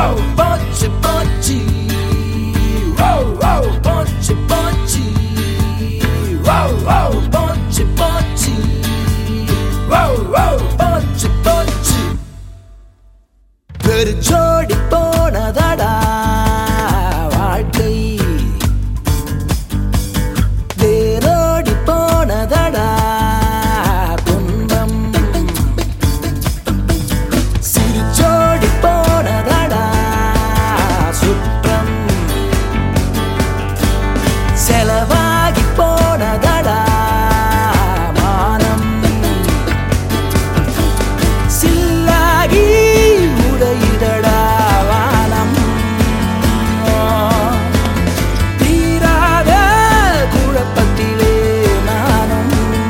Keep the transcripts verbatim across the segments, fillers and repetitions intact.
போச்சு போச்சு போச்சு போச்சு போச்சு போச்சு போச்சு போச்சு பெருச்சோடி போனதடா வாழ்க்கை வேரோடி போனதடா துன்பம் சிரிச்சோடி போனதடா சுற்றம் செலவாகி போனதடா மானம் சில்லாகி உடையிடடா வானம் தீராத குழப்பத்திலே நானும்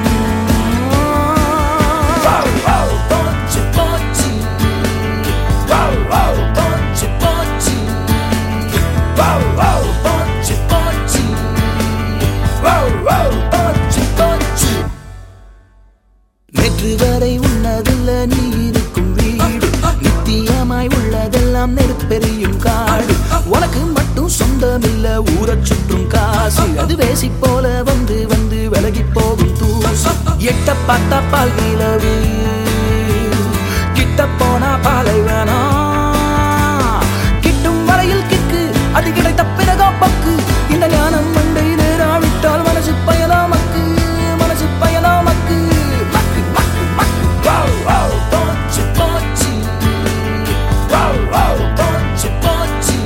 போச்சு போச்சு போச்சு போச்சு போச்சு போச்சு போச்சு போச்சு நேற்று வரை உன்னதில்ல நீ இருக்கும் வீடு நித்தியமாய் உள்ளதெல்லாம் நெருப்பெரியும் காடு உனக்கு மட்டும் சொந்தமில்ல ஊரச் சுற்றும் காசு அது வேசி போல வந்து வந்து விலகி போகும் தூசு எட்ட பார்த்தா பால் நிலவு கிட்ட போனா பாலை வேணாம் கிட்டும் வரையில் கிக்கு அது கிடைத்த பிறகா பக்கு இந்த ஞானம் மண்டை நேராவிட்டால் மனசு பயலாமக்கு மனசு பயலாமக்கு மக்கு மக்கு மக்கு போச்சு போச்சு போச்சு போச்சு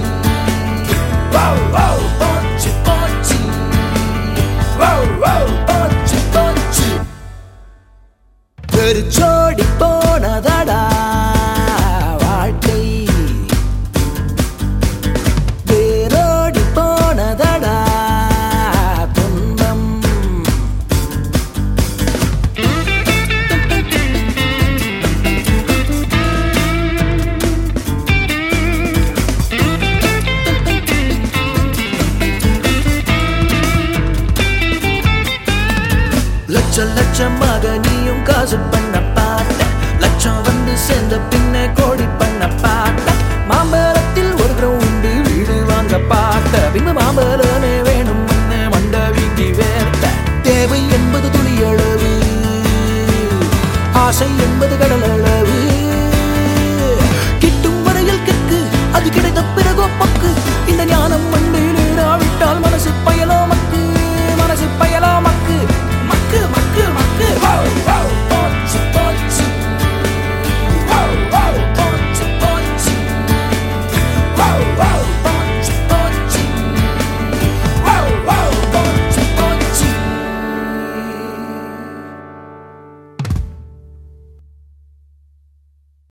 போச்சு போச்சு போச்சு போச்சு பெருச்சோடி போனதடா வாழ்க்கை வேரோடி போனதடா துன்பம் லட்சம் லட்சமாக நீயும் காசு